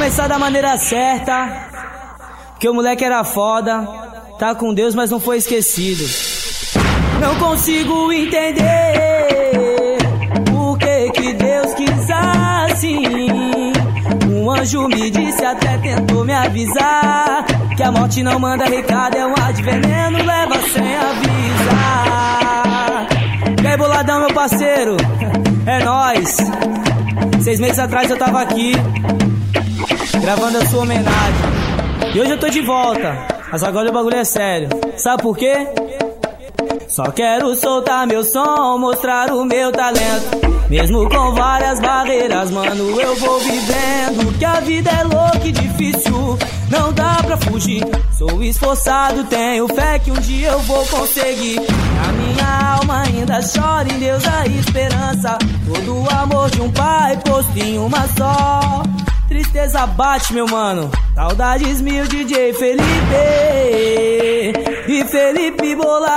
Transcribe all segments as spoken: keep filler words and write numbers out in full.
começar da maneira certa, porque o moleque era foda, tá com Deus, mas não foi esquecido. Não consigo entender por que que Deus quis assim. Um anjo me disse, até tentou me avisar, que a morte não manda recado, é um ar de veneno, leva sem avisar. E aí, boladão, meu parceiro, é nóis. Seis meses atrás eu tava aqui, gravando a sua homenagem, e hoje eu tô de volta, mas agora o bagulho é sério. Sabe por quê? Só quero soltar meu som, mostrar o meu talento. Mesmo com várias barreiras, mano, eu vou vivendo. Que a vida é louca e difícil, não dá pra fugir. Sou esforçado, tenho fé que um dia eu vou conseguir. A minha alma ainda chora, em Deus a esperança. Todo o amor de um pai posto em uma só. Tristeza bate, meu mano, saudades mil, D J Felipe e Felipe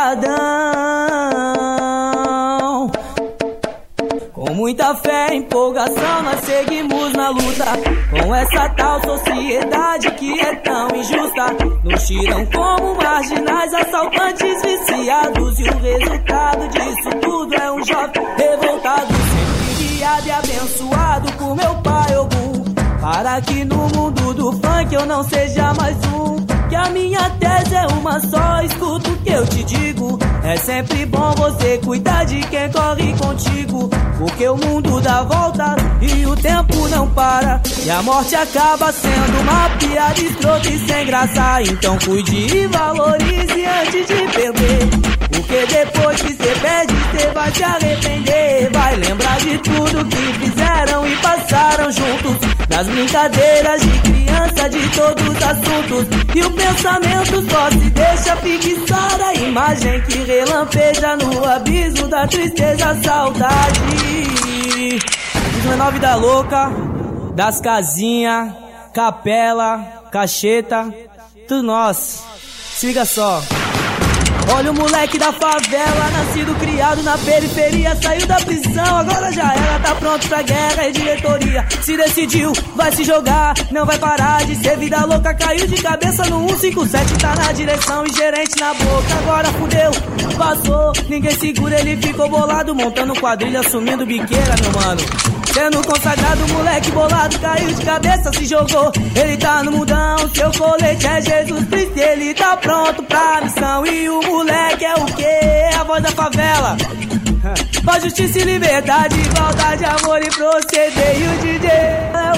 Boladão. Com muita fé e empolgação nós seguimos na luta, com essa tal sociedade que é tão injusta. Nos tiram como marginais, assaltantes viciados, e o resultado disso tudo é um jovem revoltado, sempre guiado e abençoado por meu pai Ogum, para que no mundo do funk eu não seja mais um. Que a minha tese é uma só, escuta o que eu te digo. É sempre bom você cuidar de quem corre contigo, porque o mundo dá volta e o tempo não para, e a morte acaba sendo uma piada escrota e sem graça. Então cuide e valorize antes de perder, porque depois que cê perde, cê vai se arrepender. Vai lembrar de tudo que fizeram e passaram juntos, das brincadeiras de criança, de todos os assuntos. E o pensamento só se deixa fixar a imagem que relampeja no abismo da tristeza, saudade. Os menor vida louca, das casinhas, capela, cacheta, tudo nosso. Se liga só. Olha o moleque da favela, nascido, criado na periferia, saiu da prisão, agora já era, tá pronto pra guerra e diretoria. Se decidiu, vai se jogar, não vai parar de ser vida louca. Caiu de cabeça no cento e cinquenta e sete, tá na direção e gerente na boca. Agora fudeu, passou, ninguém segura, ele ficou bolado, montando quadrilha, assumindo biqueira, meu mano. Sendo consagrado, moleque bolado, caiu de cabeça, se jogou. Ele tá no mundão, seu colete é Jesus Cristo, ele tá pronto pra missão. E o moleque é o quê? A voz da favela. Paz, justiça e liberdade, igualdade, amor e proceder. E o D J é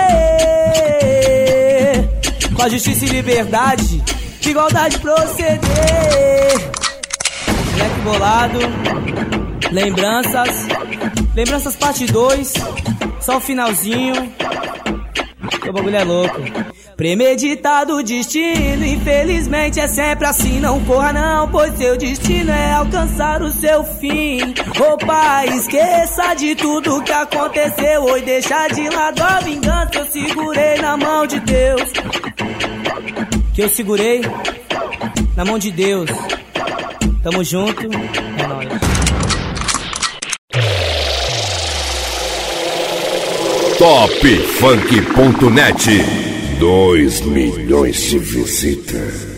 o quê? Paz, justiça e liberdade, igualdade, proceder. Moleque bolado, lembranças. Lembranças parte dois, só o finalzinho, o bagulho é louco. Premeditado o destino, infelizmente é sempre assim. Não corra não, pois seu destino é alcançar o seu fim. Ô pai, esqueça de tudo que aconteceu hoje, deixa de lado a vingança. Eu segurei na mão de Deus, que eu segurei na mão de Deus. Tamo junto, é nóis. Top Funk ponto net, dois milhões de visitas.